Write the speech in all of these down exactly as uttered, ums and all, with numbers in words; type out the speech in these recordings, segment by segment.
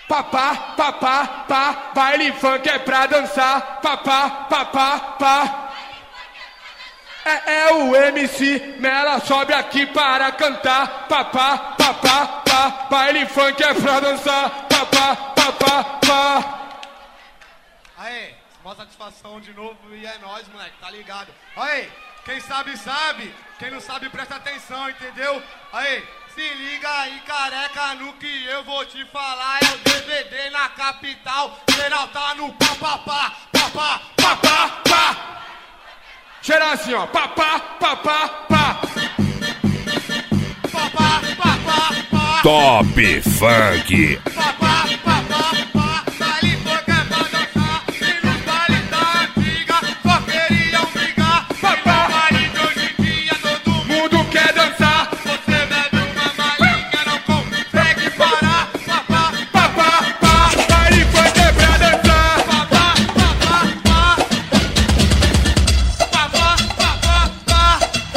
Papá, papá, pá, baile funk é pra dançar. Papá, papá, pá. É, é o M C, Mela sobe aqui para cantar. Papá, papá, pá, baile funk é pra dançar. Papá, papá, pá. Aê, mó satisfação de novo e é nóis, moleque, tá ligado? Aê, quem sabe sabe, quem não sabe presta atenção, entendeu? Aê, se liga aí, careca, no que eu vou te falar. É o D V D na capital, geral tá no papapá, papá, papá, pá. Geral assim, ó, papá, papá, pá. Papá, papá, pá. Top Funk. Papá, papá, pá. Baile funk é pra dançar. E nos baile da antiga só queriam brigar. Papá, baile de hoje em dia todo mundo quer dançar. Você bebe uma malinha, não consegue parar. Papá, Papá, pá, baile funk é pra dançar. papá, papá, pá. Papá, papá, pá.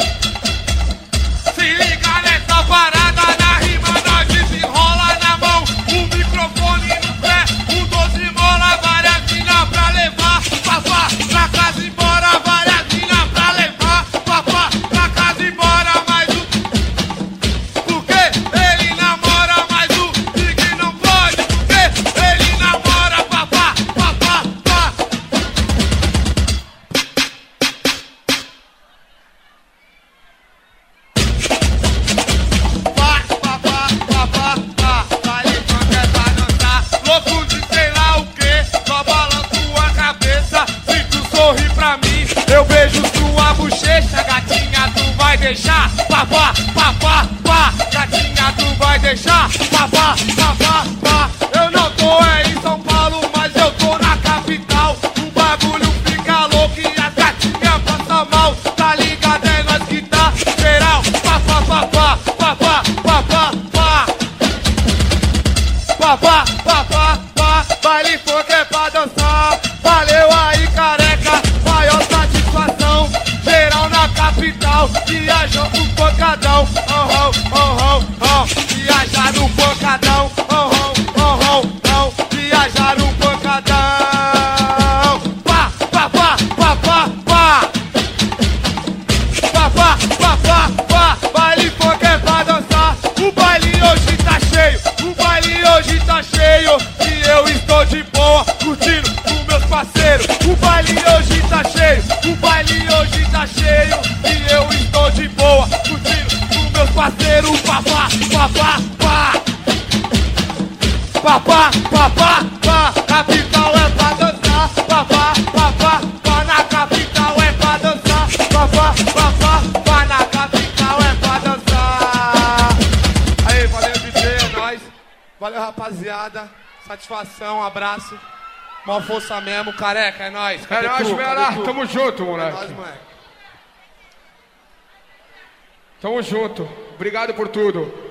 Se liga nessa parada, na rima nós desenrola na mão. O microfone no pé, um doze mola, várias minas pra levar. Papá, pra casa embora, várias minas pra levar. Papá, pra casa embora, mais um. Porque ele namora, mais um. Big não pode, porque ele namora. Papá, papá, pá. Pá, papá, papá, pá. Baile funk é pra dançar. Louco de sei lá o que, só balanço a cabeça. Se tu sorri pra mim, eu beijo sua bochecha. Gatinha, tu vai deixar? Papá, papá, pá. Gatinha, tu vai deixar? Papá, papá, pá. Eu não tô é em São Paulo, mas eu tô na capital. O bagulho fica louco e as gatinhas passam mal. Tá ligado, é nós que tá geral. Papá, papá, papá, papá, pá. Papá, papá, pá. Baile funk é pra dançar. Valeu aí, careca, maior satisfação. Geral na capital, viajou pro pancadão. Oh, oh, oh, oh, oh. Viajar no pancadão. Oh, oh, oh, oh, oh. Viajar no pancadão. Pá, papá, papá, pá. Papá, papá, pá. Baile funk é pra dançar. O baile hoje tá cheio, o baile hoje tá cheio. E eu estou de boa, curtindo com meus parceiros. O baile hoje tá cheio, o baile hoje tá cheio. E eu estou de boa, curtindo com meus parceiros. Papá, papá, pá. Papá, papá, pá. Capital é pra dançar. Papá, papá, pá. Na capital é pra dançar. Papá, papá, pá. Na capital é pra dançar. Aí, valeu, D J, é nóis. Valeu, rapaziada. Satisfação, abraço. Mó força mesmo, careca, é nóis. É Cadê nóis, tu? Mela, Cadê tu? tamo junto, É moleque. nóis, moleque. Tamo junto. Obrigado por tudo.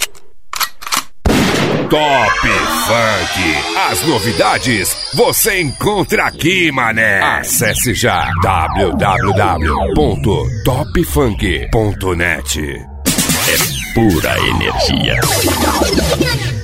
Top Funk. As novidades você encontra aqui, mané. Acesse já w w w ponto top funk ponto net. É pura energia.